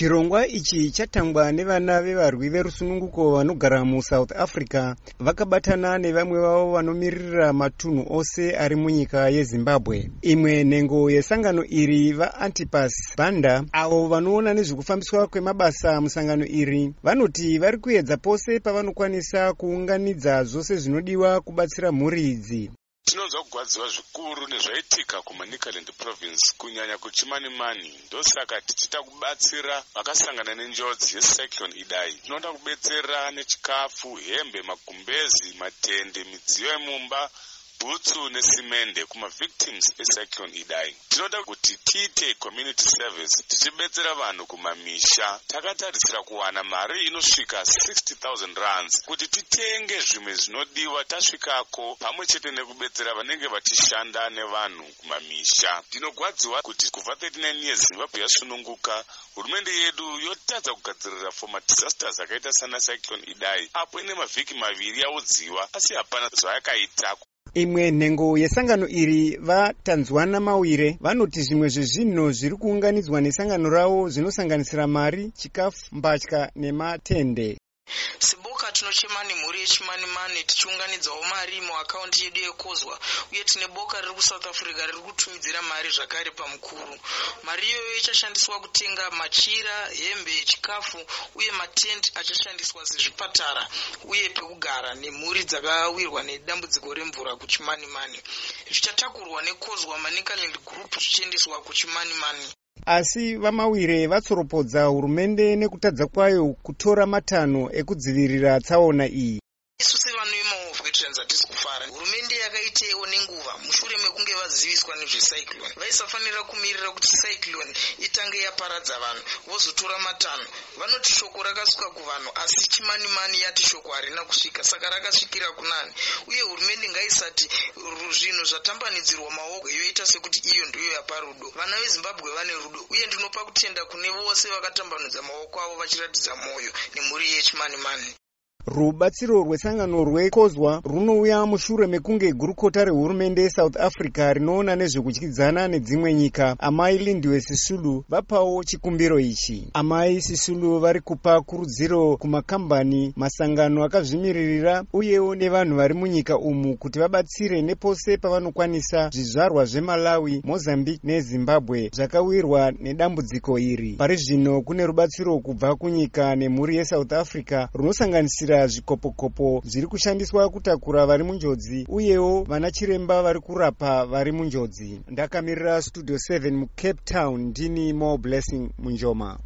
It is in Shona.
Chirongwa ichi chatangwa nevana vevarwi verusununguko vanogara muSouth Africa vakabatana nevamwe vavo vanomirira matunhu ose ari munyika yeZimbabwe. Imwe nhengo yesangano iri vaAntipas Banda avo vanoona nezvekufambiswa kwemabasa musangano iri vanoti vari kuedza pose pavanokwanisa kuunganidza zvose zvinodiwa kubatsira mhuri idzi. Tinonzwa kugwadziwa zvikuru nezvaitika kuManicaland province kunyanya kuChimanimani, ndosaka tichita kubatsira vakasangana nenjodzi yecyclone Idai. Tinoda kubetsera nechikafu, hembe, magumbezi, matende, midziyo yemumba, bhutsu nesimende kuma victims ecyclone Idai. Tinoda kuti tiite community service tichibetsera vanhu kumamisha. Takatarisira kuwana mari inosvika 60,000 rands kuti titenge zvimwe zvinodiwa tasvikako, pamwe chete nekubetsera vanenge vachishanda nevanhu kumamisha. Tinogwadziwa kuti kubva 39 years Zimbabwe yasununguka, hurumende yedu yotadza kugadzirira for madisasters akaita sana cyclone Idai. Apo ine mavhiki maviri yaudziwa asi hapana zvayakaita. Imwe nhengo yesangano iri vaTanzwana Mawire vanoti zvimwe zvezvinhu zviri kuunganidzwa nesangano ravo zvinosanganisira mari, chikafu, mbatya nematende. Seboka tinochema nemhuri yeChimanimani tichiunganidzawo mari muakaunti yedu yekozwa, uye tine boka riri kuSouth Africa riri kutumidzira mari zvakare pamukuru. Mari iyoyo ichashandiswa kutenga machira, hembe, chikafu uye matende achashandiswa sezvipatara uye pekugara nemhuri dzakawirwa nedambudziko remvura kuChimanimani. Zvichatakurwa nekozwa Manicaland Group zvichiendeswa kuChimanimani. Asi vaMawire vatsoropodza hurumende nekutadza kwayo kutora matanho ekudzivirira tsaona iyi. Isu sevanhu veMahove hatisi kufara. Hurumende yakaitewo nenguva mushure mekunge vaziviswa nezvecyclone. Vaisafanira kumirira kuti cyclone itange yaparadza vanhu vozotora matanho. Vanoti shoko rakasvika kuvanhu asi Chimanimani yati shoko harina kusvika, saka rakasvikira kunani. Uye hurumende ngaisati zvinhu zvatambanidzirwa maoko yoita sekuti iyo ndiyo yapa rudo. Vana veZimbabwe vane rudo uye ndinopa kutenda kune vose vakatambanudza maoko avo vachiratidza moyo nemhuri yeChimanimani. Rubatsiro rwesangano rwekozwa runouya mushure mekunge gurukota rehurumende yeSouth Africa rinoona nezvekudyidzana nedzimwe nyika Amai Lindiwe Sisulu vapawo chikumbiro ichi. Amai Sisulu vari kupa kurudziro kumakambani, masangano akazvimiririra uyewo nevanhu vari munyika umu kuti vabatsire nepose pavanokwanisa zvizvarwa zveMalawi, Mozambique neZimbabwe zvakawirwa nedambudziko iri. Pari zvino kune rubatsiro kubva kunyika nemhuri yeSouth Africa runosanganisira zvikopokopo zviri kushandiswa kutakura vari munjodzi uyewo vana chiremba vari kurapa vari munjodzi. Ndakamirira Studio 7 muCape Town ndini More Blessing Munjoma.